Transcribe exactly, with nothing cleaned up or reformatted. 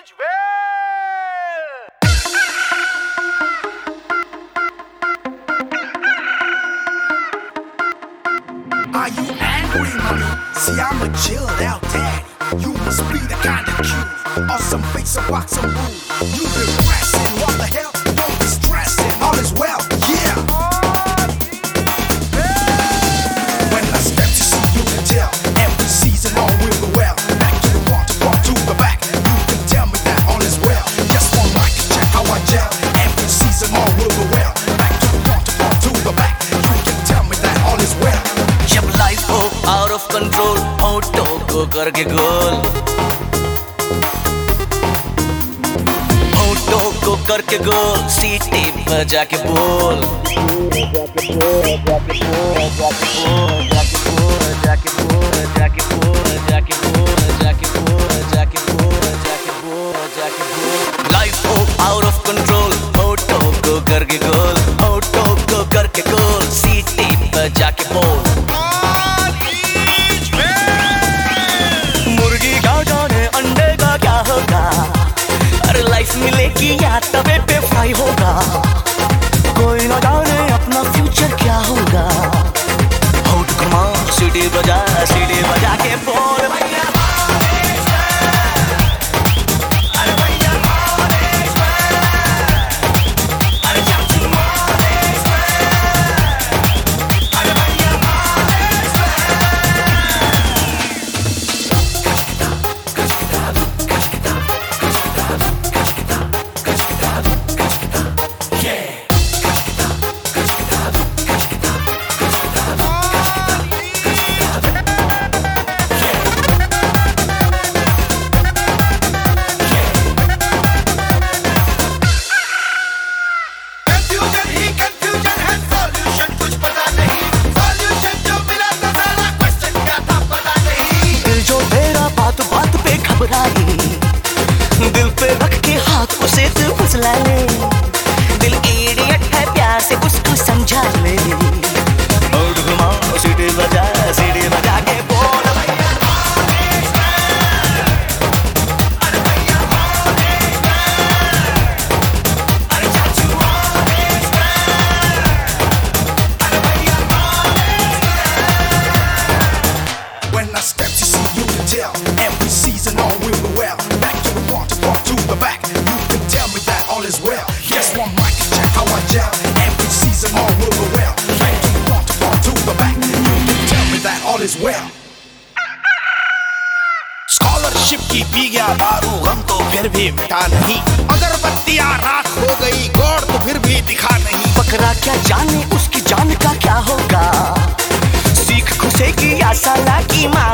Are you angry, mommy? See, I'm a chilled out daddy. You must be the kind of cutie. Awesome face, a box of rude. You've been pressing. What the hell? Don't be stressing. All is well, yeah. When I step to see, you can tell. Every season, all will go well. Back to the water, front to the back. You can tell me that all is well. Just one mic, check how I gel. Every season, all will go well. Back to the water, front to the back. You can tell me that all is well. जब life हो out of control, होठों को करके गोल, होठों को करके गोल, सीटी बजा के बोल, जाके बोल, जाके बोल, जाके बोल, जाके बोल, जाके बोल, जाके बोल, जाके बोल, जाके बोल, जाके बोल, जाके बोल, जाके बोल। लाइफ हो आउट ऑफ कंट्रोल, होठों को करके गोल, होठों को करके गोल, सीटी बजा के बोल। मिलेगी या तवे पे फ्राई होगा, कोई ना जाने अपना फ्यूचर क्या होगा। होठ घुमा, सीटी बजा, सीटी बजा के बोल भैया। दिल पे रख के हाथ उसे तू फुसला ले, दिल इडियट है प्यार से उसको समझा ले। होठ घुमा, सीटी बजा, सीटी बजा के बोल भैया। When I step to see, you can tell. Every season, all will go well. Back to the front, front to the back. You can tell me that all is well. Yes, one mic, check how I gel. Every season, all will go well. Back to the front, front to the back. You can tell me that all is well. Scholarship की पी गया दारू, हम तो फिर भी मिटा नहीं। अगरबत्तियां राख हो गई, गौर तो फिर भी दिखा नहीं। बकरा क्या जाने उसकी जान का क्या होगा, सीख घुसेगी या साला की माँ